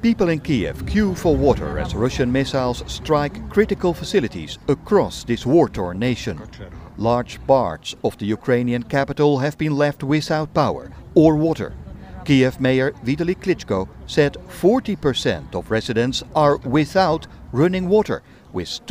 People in Kiev queue for water as Russian missiles strike critical facilities across this war-torn nation. Large parts of the Ukrainian capital have been left without power or water. Kiev Mayor Vitaly Klitschko said 40% of residents are without running water, with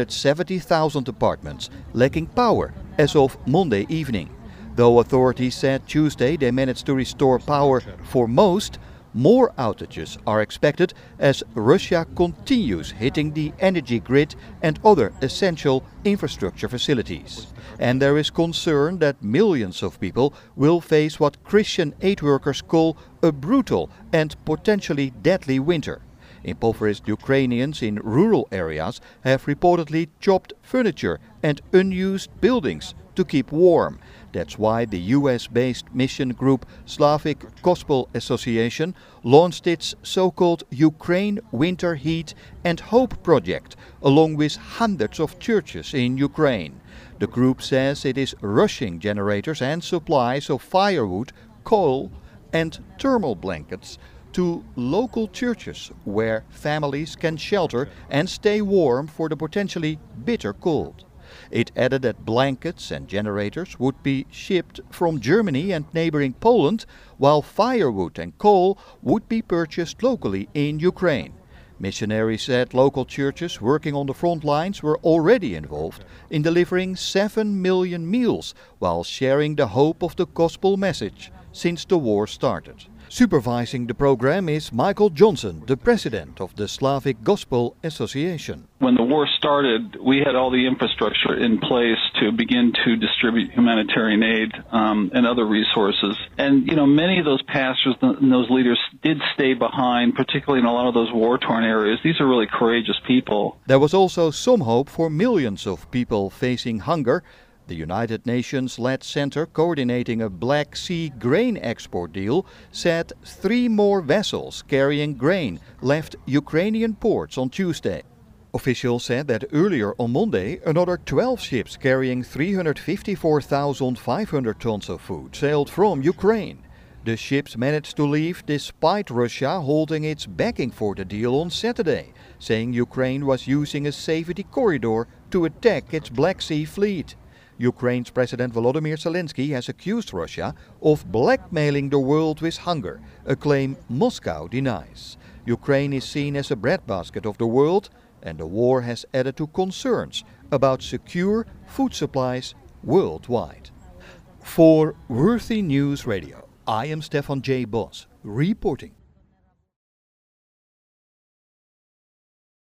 270,000 apartments lacking power as of Monday evening. Though authorities said Tuesday they managed to restore power for most, more outages are expected as Russia continues hitting the energy grid and other essential infrastructure facilities. And there is concern that millions of people will face what Christian aid workers call a brutal and potentially deadly winter. Impoverished Ukrainians in rural areas have reportedly chopped furniture and unused buildings to keep warm. That's why the US-based mission group Slavic Gospel Association launched its so-called Ukraine Winter Heat and Hope project, along with hundreds of churches in Ukraine. The group says it is rushing generators and supplies of firewood, coal and thermal blankets to local churches where families can shelter and stay warm for the potentially bitter cold. It added that blankets and generators would be shipped from Germany and neighboring Poland, while firewood and coal would be purchased locally in Ukraine. Missionaries said local churches working on the front lines were already involved in delivering 7 million meals while sharing the hope of the gospel message since the war started. Supervising the program is Michael Johnson, the president of the Slavic Gospel Association. When the war started, we had all the infrastructure in place to begin to distribute humanitarian aid and other resources. And, many of those pastors and those leaders did stay behind, particularly in a lot of those war-torn areas. These are really courageous people. There was also some hope for millions of people facing hunger. The United Nations-led center coordinating a Black Sea grain export deal said 3 more vessels carrying grain left Ukrainian ports on Tuesday. Officials said that earlier on Monday another 12 ships carrying 354,500 tons of food sailed from Ukraine. The ships managed to leave despite Russia holding its backing for the deal on Saturday, saying Ukraine was using a safety corridor to attack its Black Sea fleet. Ukraine's President Volodymyr Zelensky has accused Russia of blackmailing the world with hunger, a claim Moscow denies. Ukraine is seen as a breadbasket of the world, and the war has added to concerns about secure food supplies worldwide. For Worthy News Radio, I am Stefan J. Bos, reporting.